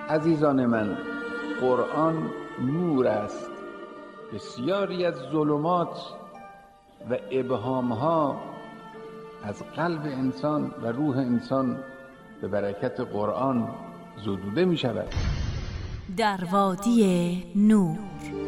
عزیزان من، قرآن نور است. بسیاری از ظلمات و ابهامها از قلب انسان و روح انسان به برکت قرآن زدوده می شود. در وادی نور.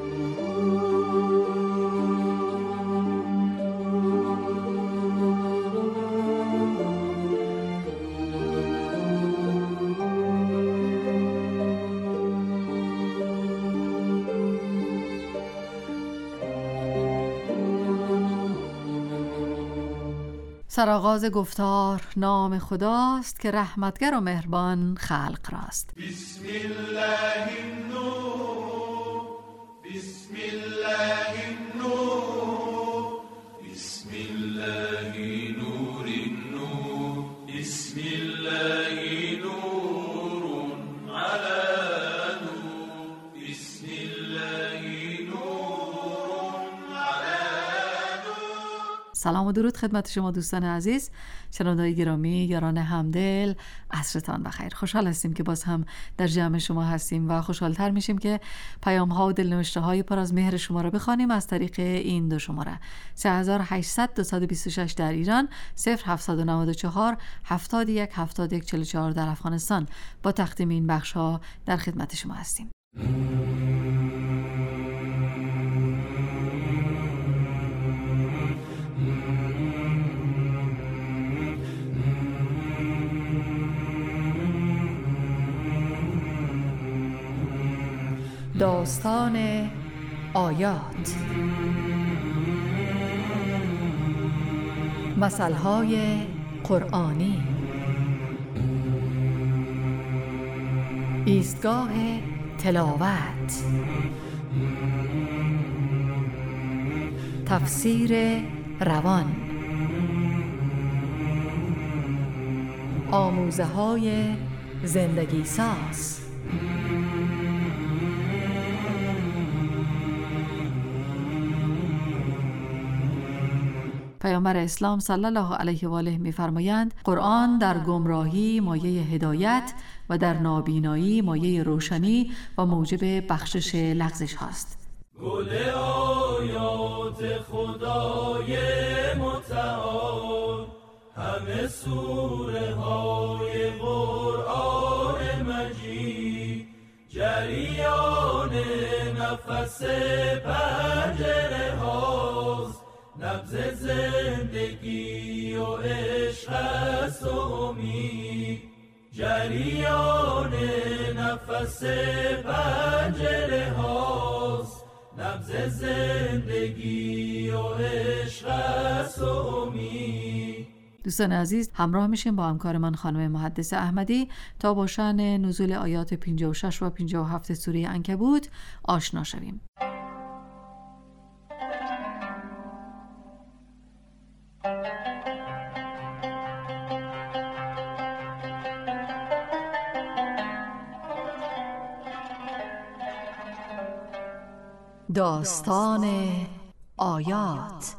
سرآغاز گفتار نام خداست که رحمتگر و مهربان خلق راست. بسم الله النور، بسم الله النور، بسم الله نور النور، بسم الله نور على نور، بسم الله نور على نور. سلام و درود خدمت شما دوستان عزیز، شنوندگان گرامی، یاران همدل، عصرتان بخیر. خوشحال هستیم که باز هم در جمع شما هستیم و خوشحالتر میشیم که پیام ها و دلنوشته های پر از مهر شما را بخوانیم از طریق این دو شماره 3800 226 در ایران، 0794 71 71 44 در افغانستان. با تقدیم این بخش ها در خدمت شما هستیم. داستان آیات. مثلهای قرآنی. ایستگاه تلاوت. تفسیر روان. آموزه های زندگی ساز. پیامبر اسلام صلی الله علیه و آله می‌فرمایند قرآن در گمراهی مایه هدایت و در نابینایی مایه روشنی و موجب بخشش لغزش هاست. گل آیات خدای متعال، همه سوره های قرآن مجید، جریان نفس پنجره هاست، نبض زندگی و عشق است و امید، جریان نفس پنجره هاست، نبض زندگی و عشق است و امید. دوستان عزیز، همراه میشیم با همکارمان خانم محدث احمدی تا با شأن نزول آیات 56 و 57 سوره عنکبوت آشنا شویم. داستان آیات.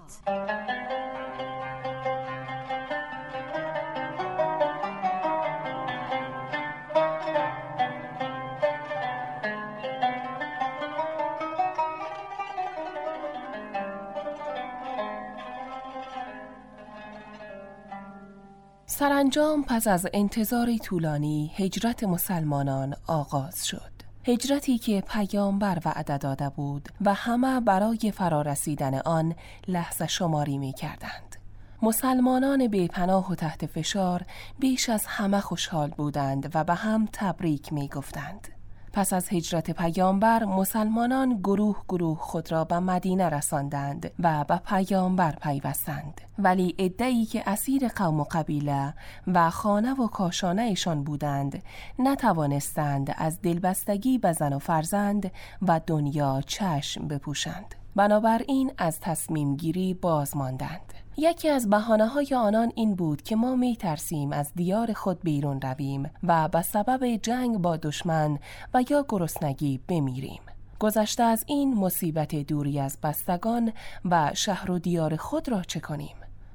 سرانجام پس از انتظاری طولانی هجرت مسلمانان آغاز شد. هجرتی که پیامبر وعده داده بود و همه برای فرارسیدن آن لحظه شماری می کردند. مسلمانان بی‌پناه و تحت فشار بیش از همه خوشحال بودند و به هم تبریک می گفتند. پس از هجرت پیامبر مسلمانان گروه گروه خود را به مدینه رساندند و به پیامبر پیوستند، ولی عده‌ای که اسیر قوم و قبیله و خانه و کاشانه ایشان بودند نتوانستند از دلبستگی به زن و فرزند و دنیا چشم بپوشند. بنابراین از تصمیم گیری باز ماندند. یکی از بهانه‌های آنان این بود که ما می‌ترسیم از دیار خود بیرون رویم و به سبب جنگ با دشمن و یا گرسنگی بمیریم. گذشته از این مصیبت دوری از بستگان و شهر و دیار خود را چه کنیم؟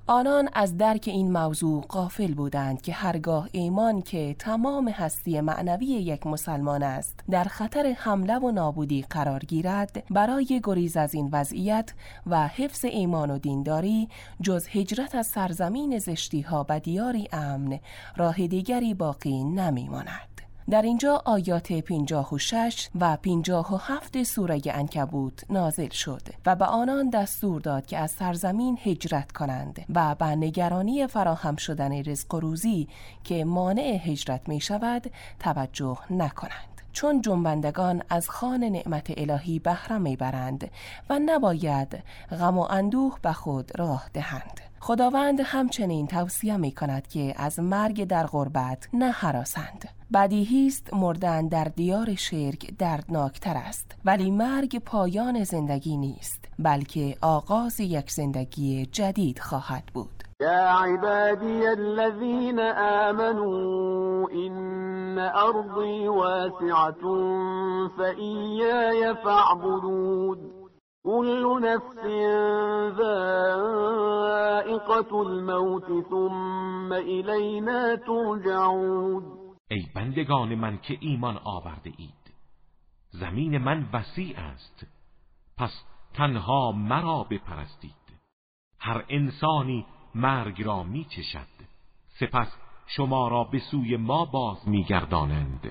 آنان از درک این موضوع غافل بودند که هرگاه ایمان که تمام هستی معنوی یک مسلمان است در خطر حمله و نابودی قرار گیرد، برای گریز از این وضعیت و حفظ ایمان و دینداری جز هجرت از سرزمین زشتی‌ها و دیاری امن راه دیگری باقی نمی‌ماند. در اینجا آیات 56 و 57 سوره عنکبوت نازل شد و به آنان دستور داد که از سرزمین هجرت کنند و به نگرانی فراهم شدن رزق و روزی که مانع هجرت می شود توجه نکنند، چون جنبندگان از خوان نعمت الهی بهره می برند و نباید غم و اندوه به خود راه دهند. خداوند همچنین توصیه می کند که از مرگ در غربت نهراسند. بدیهی است مردن در دیار شرک دردناکتر است، ولی مرگ پایان زندگی نیست، بلکه آغاز یک زندگی جدید خواهد بود. یا عبادی الذین آمنوا ان ارضی واسعة فإیای فاعبدون كل نفس ذائقة الموت ثم إلينا ترجعون. ای بندگان من که ایمان آورده اید، زمین من وسیع است، پس تنها مرا بپرستید. هر انسانی مرگ را می چشد، سپس شما را به سوی ما باز می گردانند.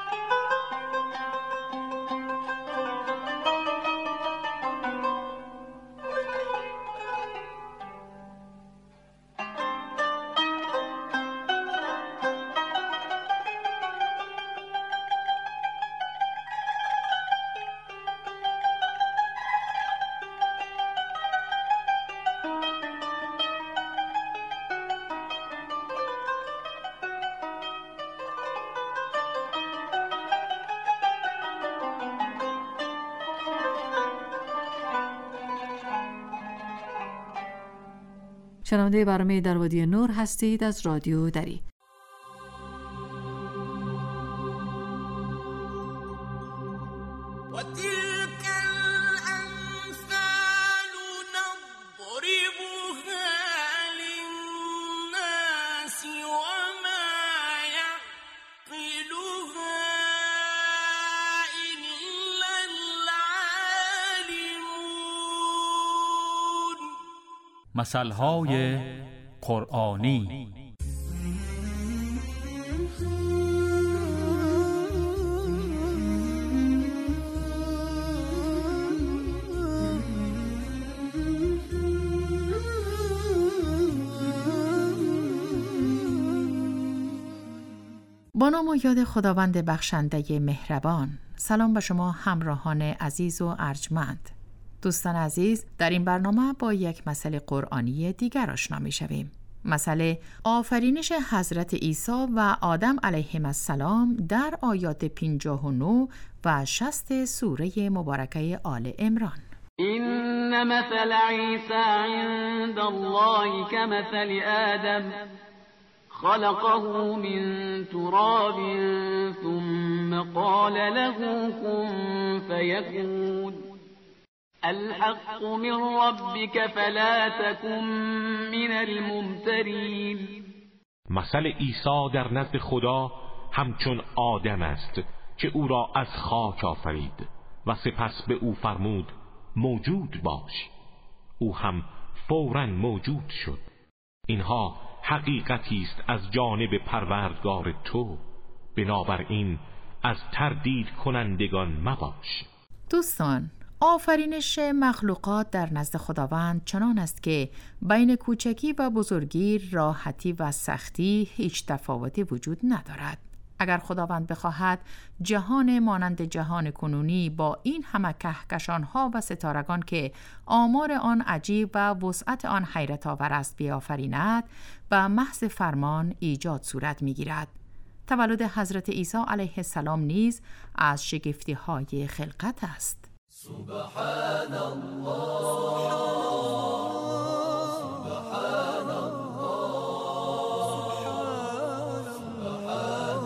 شنونده برنامه در وادی نور هستید از رادیو دری. مثل‌های قرآنی. با نام و یاد خداوند بخشنده مهربان. سلام به شما همراهان عزیز و ارجمند. دوستان عزیز، در این برنامه با یک مسئله قرآنی دیگر آشنا می شویم. مسئله آفرینش حضرت عیسی و آدم علیهم السلام در آیات 59 و 60 سوره مبارکه آل عمران. این مثل عیسی عند الله كمثل آدم خلقه من تراب ثم قال له كن فيكون الحق من ربك فلا تكن من الممترین. مثل عیسی در نزد خدا همچون آدم است که او را از خاک آفرید و سپس به او فرمود موجود باش، او هم فوراً موجود شد. اینها حقیقتی است از جانب پروردگار تو، بنابراین از تردید کنندگان مباش. دوستان، آفرینش مخلوقات در نزد خداوند چنان است که بین کوچکی و بزرگی، راحتی و سختی هیچ تفاوتی وجود ندارد. اگر خداوند بخواهد جهان مانند جهان کنونی با این همه کهکشان‌ها و ستارگان که آمار آن عجیب و وسعت آن حیرت آور است بیافریند، و محض فرمان ایجاد صورت می‌گیرد. تولد حضرت عیسی علیه السلام نیز از شگفتی‌های خلقت است. سبحان الله سبحان الله سبحان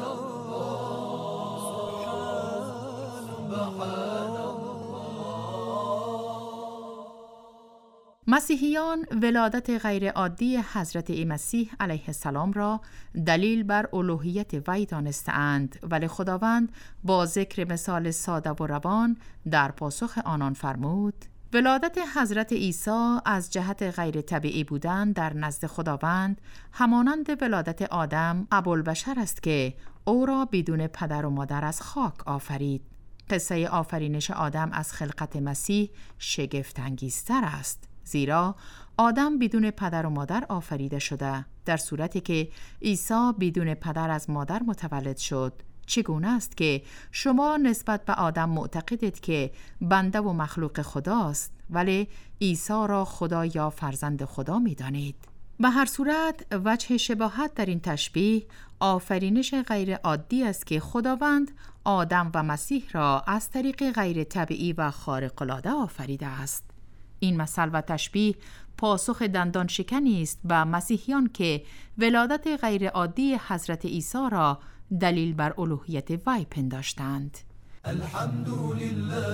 الله سبحان الله. مسیحیان ولادت غیر عادی حضرت مسیح علیه السلام را دلیل بر الوهیت وی دانسته‌اند، ولی خداوند با ذکر مثال ساده و روان در پاسخ آنان فرمود: ولادت حضرت عیسی از جهت غیر طبیعی بودن در نزد خداوند همانند ولادت آدم ابوالبشر است که او را بدون پدر و مادر از خاک آفرید. قصه آفرینش آدم از خلقت مسیح شگفت انگیزتر است، زیرا آدم بدون پدر و مادر آفریده شده، در صورتی که عیسی بدون پدر از مادر متولد شد. چگونه است که شما نسبت به آدم معتقدید که بنده و مخلوق خداست، ولی عیسی را خدا یا فرزند خدا می دانید؟ به هر صورت وجه شباهت در این تشبیه آفرینش غیر عادی است که خداوند آدم و مسیح را از طریق غیر طبیعی و خارق العاده آفریده است. این مثل و تشبیه پاسخ دندان شکنی است به مسیحیان که ولادت غیر عادی حضرت عیسی را دلیل بر الوهیت وی پنداشتند. الحمدلله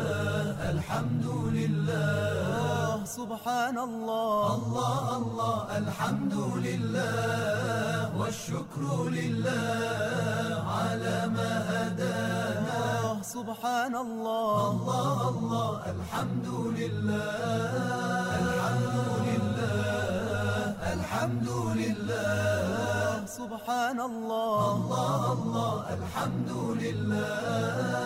الحمدلله سبحان الله الله الله الحمدلله والشكر لله على ما هدانا سبحان الله الله الله الحمدلله الحمدلله الحمدلله سبحان الله الله الله الحمدلله.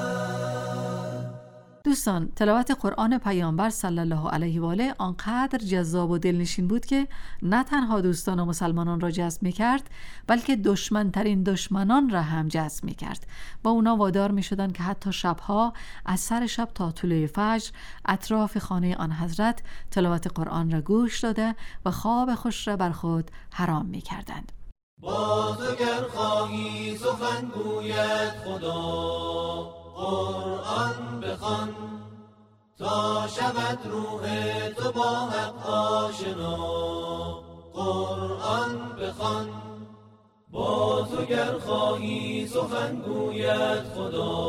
دوستان، تلاوت قرآن پیامبر صلی الله علیه و آله آنقدر جذاب و دلنشین بود که نه تنها دوستان و مسلمانان را جذب می‌کرد، بلکه دشمن‌ترین دشمنان را هم جذب می‌کرد. با اونا وادار می‌شدند که حتی شب‌ها از سر شب تا طلوع فجر اطراف خانه آن حضرت تلاوت قرآن را گوش داده و خواب خوش را بر خود حرام می‌کردند. باز اگر خواهی سخن گوید خدا، قرآن بخوان تا شود روح تو با حق آشنا. قرآن بخوان باز اگر خواهی سخن گوید خدا،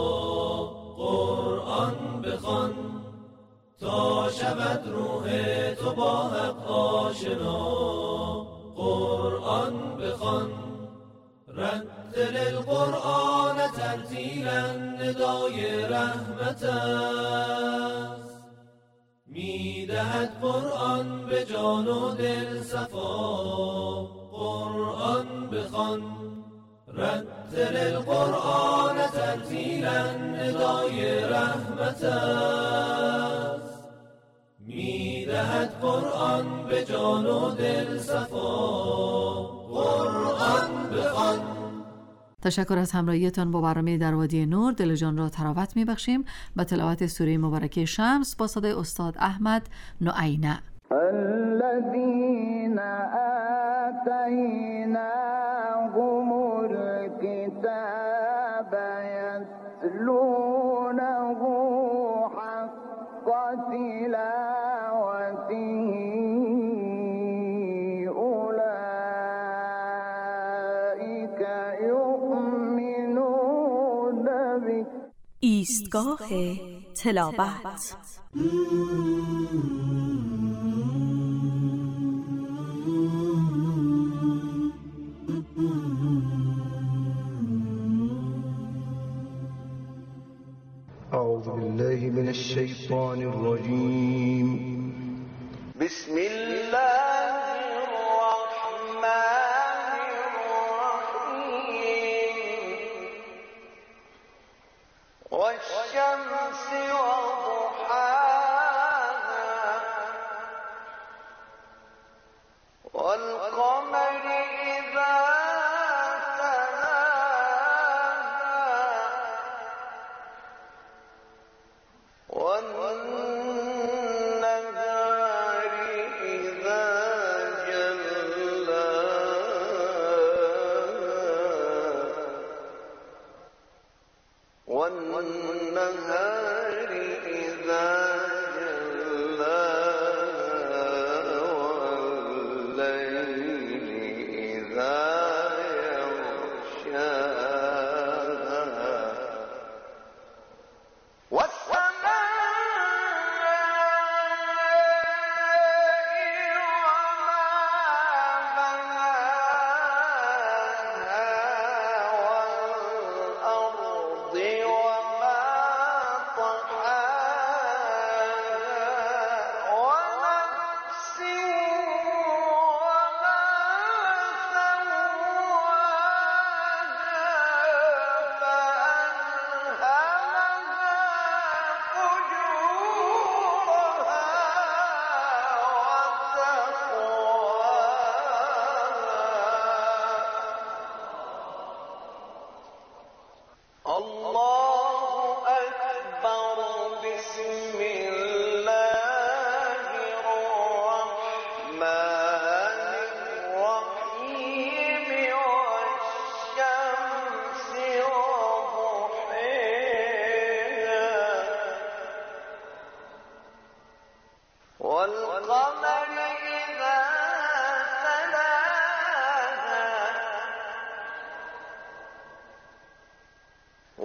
قرآن بخوان تا شود روح تو با حق آشنا. قرآن بخوان رتل القرآن ترتیلا ندای رحمت است. میدهد قرآن به جان و دل صفا. قرآن بخوان رتل القرآن ترتیلا ندای رحمت است. میدهد قرآن به جان و دل صفا. قرآن بخوان. تشکر از همراهیتان با برنامه در وادی نور. دل جان را تراوت میبخشیم با تلاوت سوره مبارکه شمس با صدای استاد احمد نعینه. الذين آتيناهم الكتاب يتلونه حق تلاوته أولئك يؤمنون به. ایستگاه تلاوت. أعوذ بالله من الشيطان الرجيم. بسم الله الرحمن الرحيم. والشمس وضحاها والقمر إذا والنهار إذا جلاها والنهار إذا جلاها والليل إذا يغشاها والسماء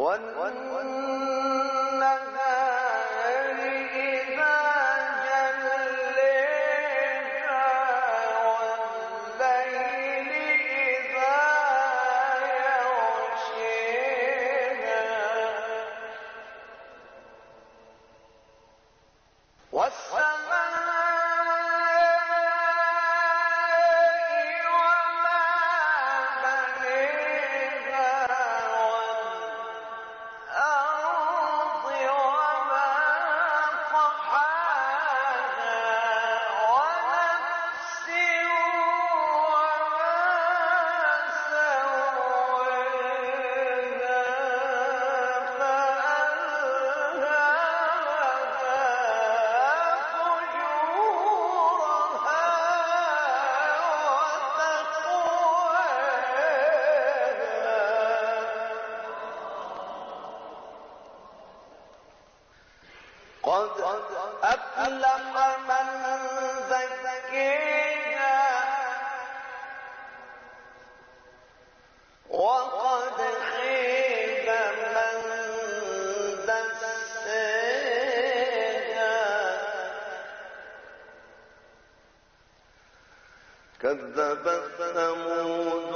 كذبت ثمود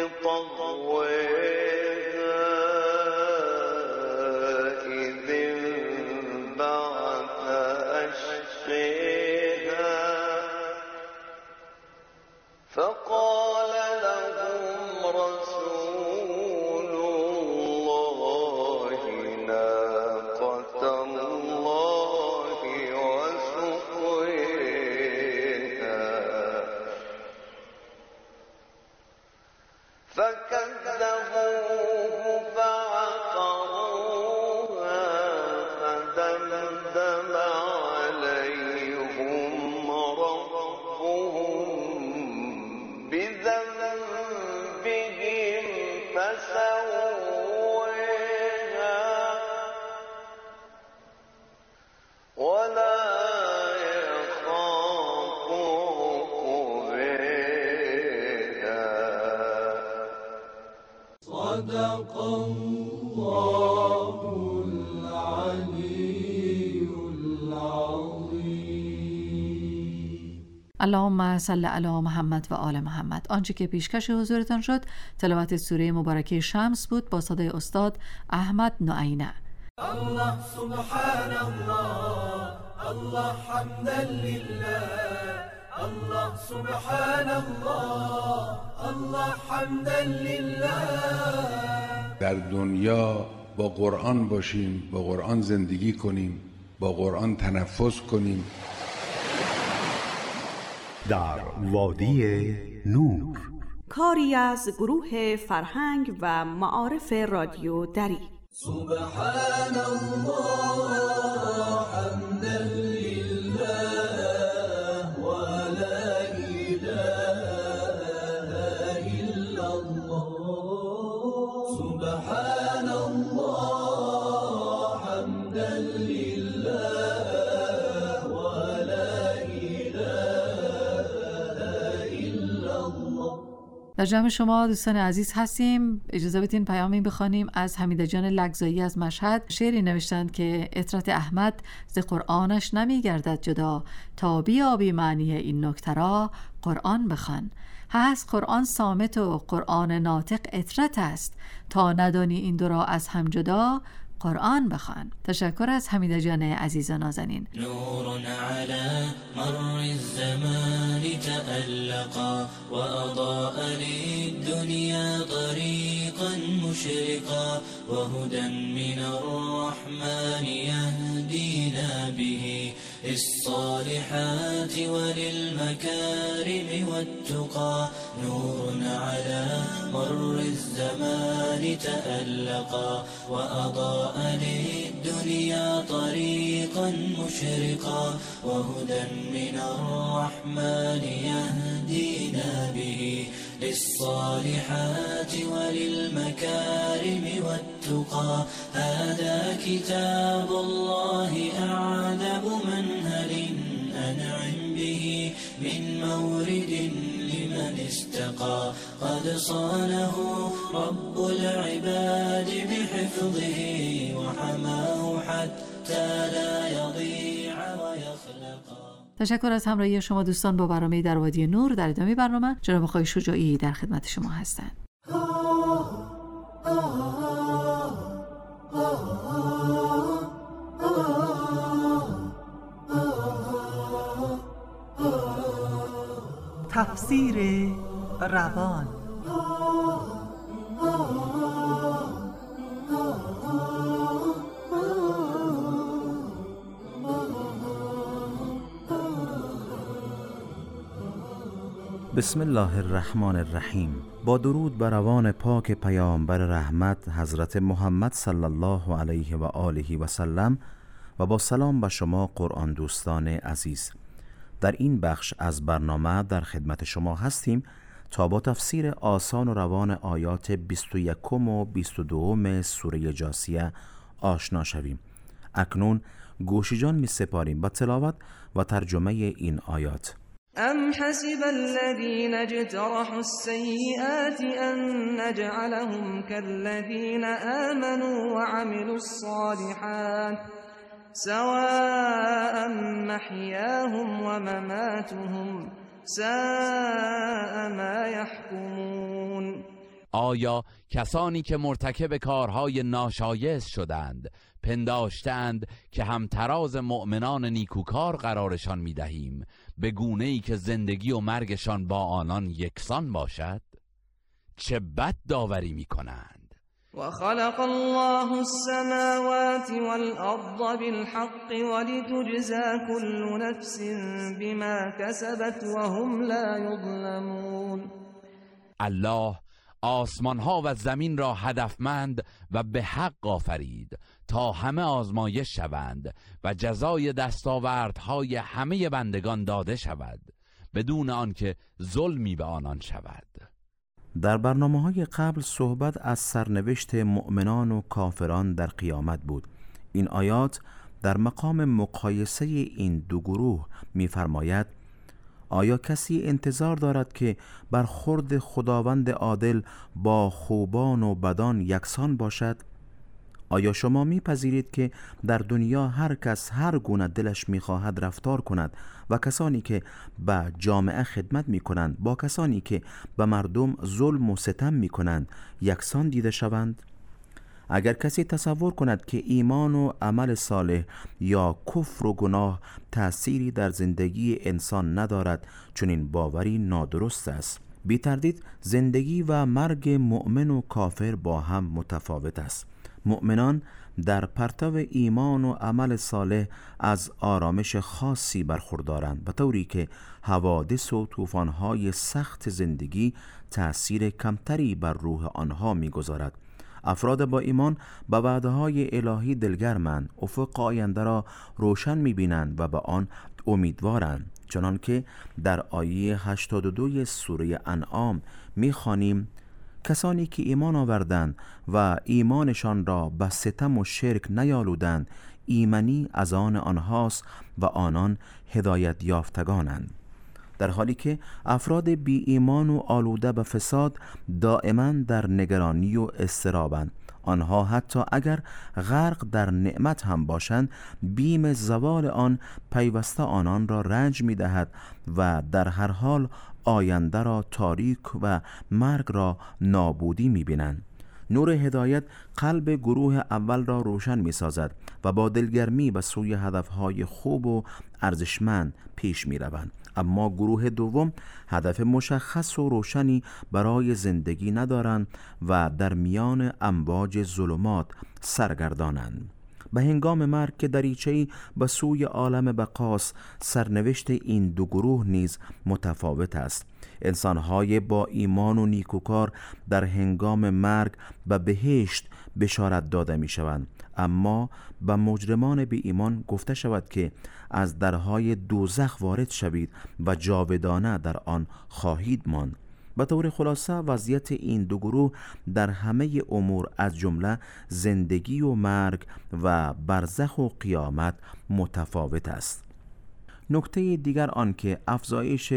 بطغواها إذ انبعث أشقاها فقال لهم رسول الله ناقة الله وسقياها فكذبوه فعقروها فدمدم عليهم ربهم بذنبهم فسواها ولا يخاف عقباها. صدق الله العلي العظيم. اللهم صل علی محمد و آل محمد. آنچه که پیشکش حضورتان شد تلاوت سوره مبارکه شمس بود با صدای استاد احمد نعینه. الله سبحان الله، الله حمدا لله، الله سبحان الله، الله حمدا لله. در دنیا با قرآن باشیم، با قرآن زندگی کنیم، با قرآن تنفس کنیم. در وادی نور، کاری از گروه فرهنگ و معارف رادیو دری. سبحان الله حمدا لله و لا اله الا الله. سبحان الله حمدا لله و لا اله الا الله. در جمع شما دوستان عزیز هستیم. اجازه بدین پیامی بخوانیم از حمیده جان لگزایی از مشهد. شعری نوشتند که عطرت احمد ز قرآنش نمی گردد جدا، تا بیابی معنی این نکته را قرآن بخوان. هست قرآن صامت و قرآن ناطق عطرت است، تا ندانی این دو را از هم جدا قرآن بخوان. تشکر از حمیده جان عزیز و نازنین. نور على مر الزمان تألقا وأضاء للدنيا طريقا مشرقا وهدى من الرحمن يهدينا به للصالحات وللمكارم والتقى. نور على مر الزمان تألقا وأضاء للدنيا طريقا مشرقا وهدى من الرحمن يهدينا به للصالحات وللمكارم والتقى. هذا كتاب الله أعذب منهل أنعم به من مورد لمن استقى. والتقى قد صانه رب العباد بحفظه وحماه حتى لا يضيع ويخلقا. تشکر از همراهی شما دوستان با برنامه در وادی نور. در ادامه برنامه جناب آقای شجاعی در خدمت شما هستند. تفسیر روان. بسم الله الرحمن الرحیم. با درود بر روان پاک پیامبر رحمت حضرت محمد صلی الله علیه و آله و سلم و با سلام به شما قرآن دوستان عزیز. در این بخش از برنامه در خدمت شما هستیم تا با تفسیر آسان و روان آیات 21 و 22 سوره جاثیه آشنا شویم. اکنون گوش جان می سپاریم به تلاوت و ترجمه این آیات. ام حسب الذين اجترحوا السيئات ان نجعلهم كالذين آمنوا وعملوا الصالحات سواء محياهم ومماتهم ساء ما يحكمون. آیا کسانی که مرتکب کارهای ناشایست شدند پنداشتند که همتراز مؤمنان نیکوکار قرارشان می‌دهیم به گونه‌ای که زندگی و مرگشان با آنان یکسان باشد؟ چه بد داوری می‌کنند. وخلق الله السماوات والأرض بالحق ولتجزى كل نفس بما كسبت وهم لا يظلمون. الله آسمانها و زمین را هدفمند و به حق آفرید تا همه آزمایش شوند و جزای دستاوردهای همه بندگان داده شود بدون آنکه ظلمی به آنان شود. در برنامه‌های قبل صحبت از سرنوشت مؤمنان و کافران در قیامت بود. این آیات در مقام مقایسه این دو گروه می‌فرماید: آیا کسی انتظار دارد که برخورد خداوند عادل با خوبان و بدان یکسان باشد؟ آیا شما میپذیرید که در دنیا هر کس هر گونه دلش میخواهد رفتار کند و کسانی که به جامعه خدمت میکنند با کسانی که به مردم ظلم و ستم میکنند یکسان دیده شوند؟ اگر کسی تصور کند که ایمان و عمل صالح یا کفر و گناه تأثیری در زندگی انسان ندارد، چنین باوری نادرست است. بی تردید زندگی و مرگ مؤمن و کافر با هم متفاوت است. مؤمنان در پرتو ایمان و عمل صالح از آرامش خاصی برخوردارند، به طوری که حوادث و طوفان‌های سخت زندگی تأثیر کمتری بر روح آنها می‌گذارد. افراد با ایمان به وعده‌های الهی دلگرمند، افق آینده را روشن می‌بینند و به آن امیدوارند، چنانکه در آیه 82 سوره انعام می‌خوانیم: کسانی که ایمان آوردند و ایمانشان را به ستم و شرک نیالودند ایمنی از آن آنهاست و آنان هدایت یافتگانند. در حالی که افراد بی ایمان و آلوده به فساد دائما در نگرانی و اضطرابند. آنها حتی اگر غرق در نعمت هم باشند بیم زوال آن پیوسته آنان را رنج می دهد و در هر حال آینده را تاریک و مرگ را نابودی می بینند. نور هدایت قلب گروه اول را روشن می سازد و با دلگرمی به سوی هدفهای خوب و ارزشمند پیش می روند. اما گروه دوم هدف مشخص و روشنی برای زندگی ندارند و در میان امواج ظلمات سرگردانند. به هنگام مرگ که دریچه‌ای به سوی عالم بقاست، سرنوشت این دو گروه نیز متفاوت است. انسان‌های با ایمان و نیکوکار در هنگام مرگ به بهشت بشارت داده می‌شوند، اما به مجرمان بی ایمان گفته شود که از درهای دوزخ وارد شوید و جاودانه در آن خواهید ماند. به طور خلاصه وضعیت این دو گروه در همه امور از جمله زندگی و مرگ و برزخ و قیامت متفاوت است. نکته دیگر آن که افزایش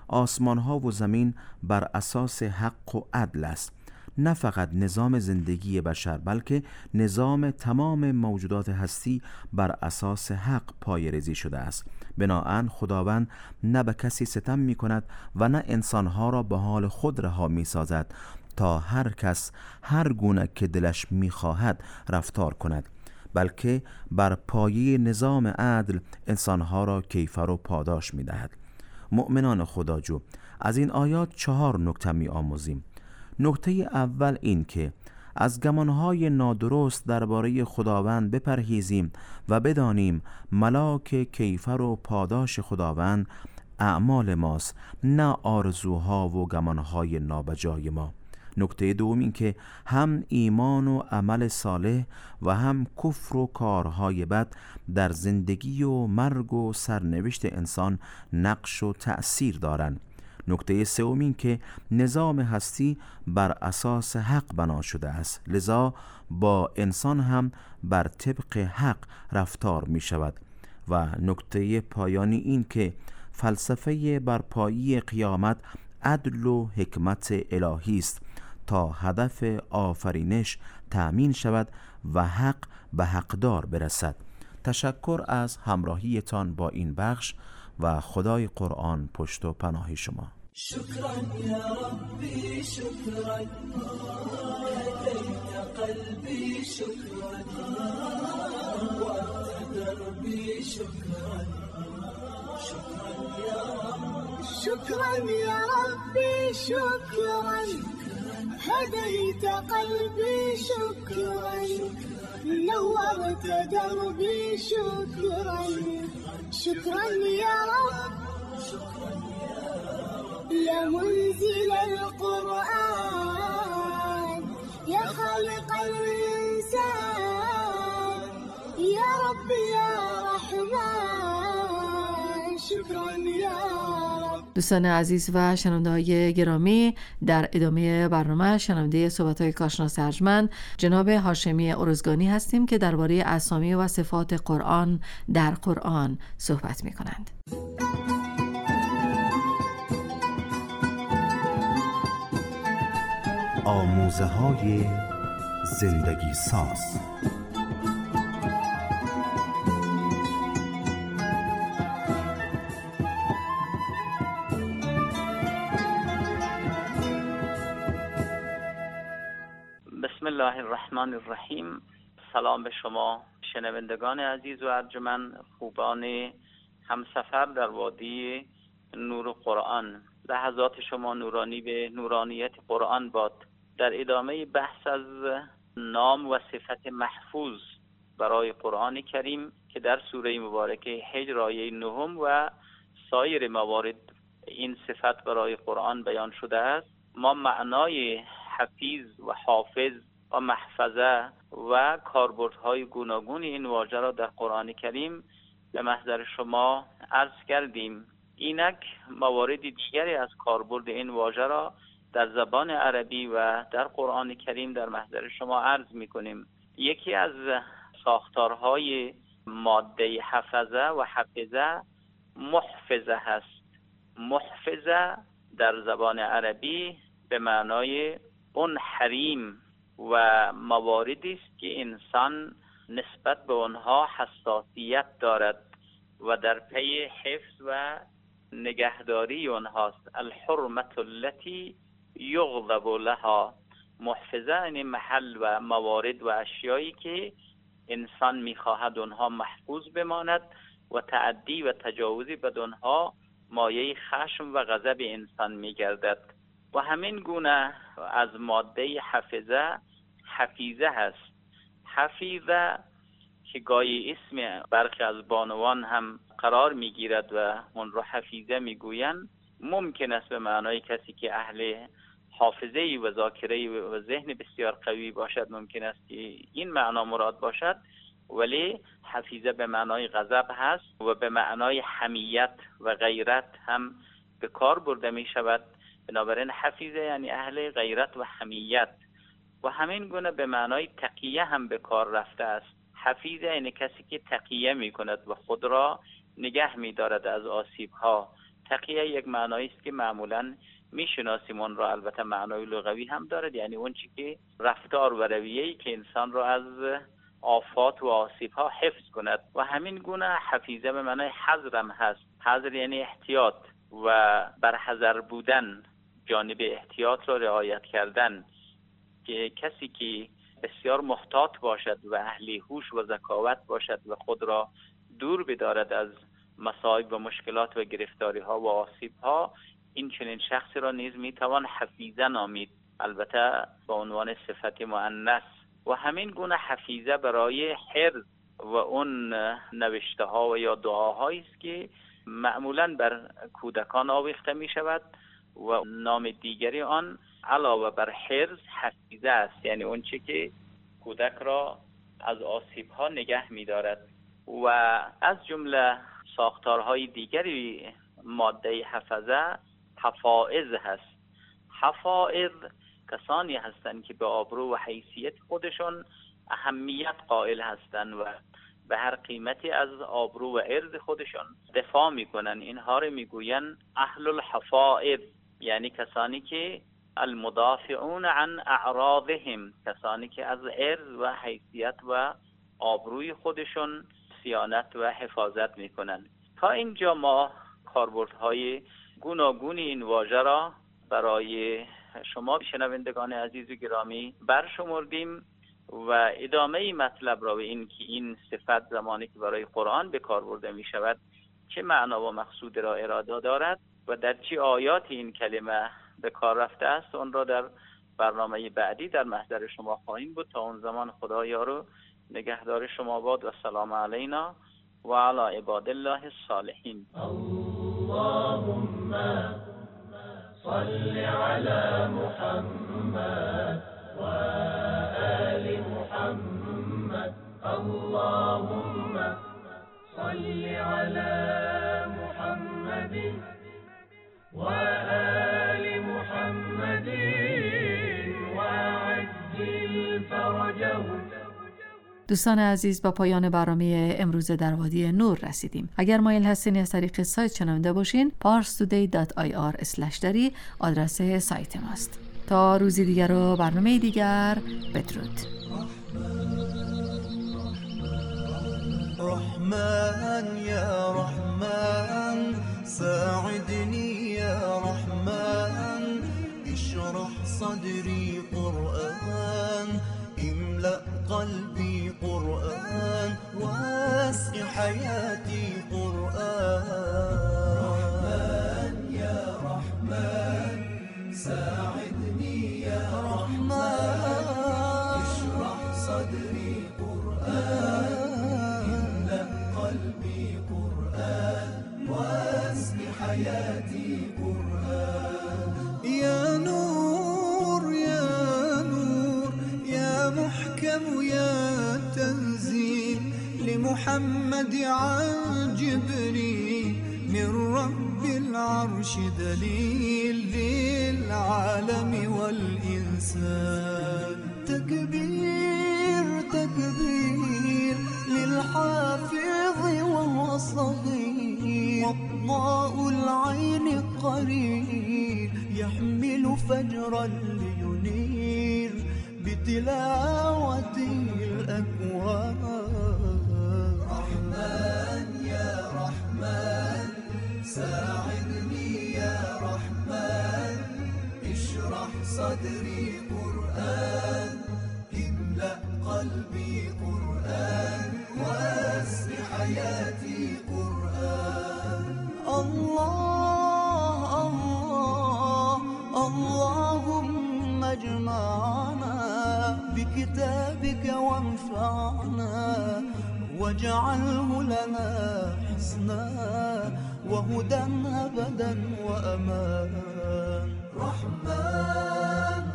آسمان ها و زمین بر اساس حق و عدل است. نه فقط نظام زندگی بشر بلکه نظام تمام موجودات هستی بر اساس حق پایه‌ریزی شده است. بنابراین خداوند نه به کسی ستم می کند و نه انسانها را به حال خود رها می سازد تا هر کس هر گونه که دلش می خواهد رفتار کند، بلکه بر پایه نظام عدل انسانها را کیفر و پاداش می دهد. مؤمنان خداجو، از این آیات 4 نکته می آموزیم. نکته اول این که از گمانهای نادرست درباره خداوند بپرهیزیم و بدانیم ملاک کیفر و پاداش خداوند اعمال ماست، نه آرزوها و گمانهای نابجای ما. نکته دوم این که هم ایمان و عمل صالح و هم کفر و کارهای بد در زندگی و مرگ و سرنوشت انسان نقش و تأثیر دارند. نکته سوم این که نظام هستی بر اساس حق بنا شده است، لذا با انسان هم بر طبق حق رفتار می شود. و نکته پایانی این که فلسفه برپایی قیامت عدل و حکمت الهی است تا هدف آفرینش تأمین شود و حق به حقدار برسد. تشکر از همراهیتان با این بخش و خدای قرآن پشت و پناه شما. شكرا يا ربي شكرا هديت قلبي شكرا وأنت دربي شكرا شكرا يا رب شكرا يا ربي شكرا هديت قلبي شكرا نورت دربي شكرا شكرا يا رب يا منزل القرآن يا خالق الإنسان يا رب يا رحمن شكرا يا رب. دوستان عزیز و شنونده‌های گرامی، در ادامه برنامه شنونده صحبت‌های کارشناس ارجمند جناب هاشمی ارزگانی هستیم که درباره اسامی و صفات قرآن در قرآن صحبت می‌کنند. آموزه‌های زندگی ساز. بسم الله الرحمن الرحیم. سلام به شما شنوندگان عزیز و ارجمند، خوبان همسفر در وادی نور قرآن. لحظات شما نورانی به نورانیت قرآن باد. در ادامه بحث از نام و صفت محفوظ برای قرآن کریم که در سوره مبارکه حجر آیه 9 و سایر موارد این صفت برای قرآن بیان شده است، ما معنای حفیظ و حافظ و محفظه و کاربردهای گوناگون این واژه را در قرآن کریم به محضر شما عرض کردیم. اینک موارد دیگری از کاربرد این واژه را در زبان عربی و در قرآن کریم در محضر شما عرض می‌کنیم. یکی از ساختارهای ماده حفظه و حفظه محفظه هست. محفظه در زبان عربی به معنای اون حریم و مواردی است که انسان نسبت به آنها حساسیت دارد و در پی حفظ و نگهداری آنهاست. الحرمت التي یغضب لها. محفظه این محل و موارد و اشیایی که انسان میخواهد آنها محفوظ بماند و تعدی و تجاوزی به آنها مایه خشم و غضب انسان میگردد. و همین گونه از ماده حفظه حفیظه هست. حفیظه که گاهی اسم برخی از بانوان هم قرار میگیرد و اون رو حفیظه میگویند، ممکن است به معنای کسی که اهل حافظه و ذاکره و ذهن بسیار قوی باشد ممکن است که این معنا مراد باشد، ولی حفیظه به معنای غضب هست و به معنای حمیت و غیرت هم به کار برده می شود. بنابراین حفیظه یعنی اهل غیرت و حمیت و همین گونه به معنای تقیه هم به کار رفته است. حفیظه یعنی کسی که تقیه می کند و خود را نگه می دارد از آسیب ها. تقیه یک معنایی است که معمولا میشناسیم اون را، البته معنای لغوی هم دارد، یعنی اون چی که رفتار و رویه‌ای که انسان را از آفات و آسیب‌ها حفظ کند. و همین گونه حفیظه به معنای حذر هم هست. حذر یعنی احتیاط و برحذر بودن، جانب احتیاط را رعایت کردن، که کسی که بسیار محتاط باشد و اهل هوش و ذکاوت باشد و خود را دور بدارد از مصائب و مشکلات و گرفتاری‌ها و آسیب‌ها، این چنین شخصی را نیز میتوان حفیظه نامید، البته به عنوان صفت مؤنث. و همین گونه حفیظه برای حفظ و اون نوشته ها و یا دعاهایی است که معمولا بر کودکان آویخته می شود و نام دیگری آن علاوه بر حفظ حفیظه است، یعنی اون چی که کودک را از آسیب ها نگه می دارد. و از جمله ساختارهای دیگری ماده حفظه حفائظ هست. حفائظ کسانی هستند که به آبرو و حیثیت خودشون اهمیت قائل هستند و به هر قیمتی از آبرو و عرض خودشون دفاع میکنن. اینها رو میگوین اهل الحفائظ، یعنی کسانی که المدافعون عن اعراضهم، کسانی که از عرض و حیثیت و آبروی خودشون صیانت و حفاظت میکنن. تا اینجا ما کاربردهای گوناگون این واژه را برای شما شنوندگان عزیز و گرامی برشمردیم و ادامه مطلب را به این که این صفت زمانی که برای قرآن به کار برده می شود چه معنا و مقصود را اراده دارد و در چه آیات این کلمه به کار رفته است، اون را در برنامه بعدی در محضر شما خواهیم بود. تا اون زمان خدا یارو نگهدار شما باد و سلام علینا و علی عباد الله الصالحین. اللهم صل على محمد وآل محمد. اللهم صل على محمد وآل محمد وعجل فرجهم. دوستان عزیز، با پایان برنامه امروز در وادی نور رسیدیم. اگر مایل هستین از طریق سایت شنونده باشین، parstoday.ir/dari آدرس سایت ماست. تا روزی دیگر و برنامه دیگر، بدرود. رحمن یا رحمن ساعدني يا رحمن اشرح صدري قرآن املأ قلبي قرآن واسع حياتي قرآن. رحمن يا رحمن ساعدني يا رحمن اشرح صدري قرآن املأ قلبي قرآن واسع حياتي قرآن. يا نور يا نور يا محكم يا تنزيل لمحمد عن جبريل من رب العرش دليل للعالم والإنسان. تكبير تكبير للحافظ وهو صغير وضاء العين قرير يحمل فجرا لينير بتلاوته الأكوان. رحمن يا رحمن ساعدني يا رحمن اشرح صدري قرآن املأ قلبي قرآن واسع حياتي قرآن. الله الله اللهم اجمعنا بكتابك وانفعنا واجعله لنا حسنا وهدى أبدا وأمان. رحمن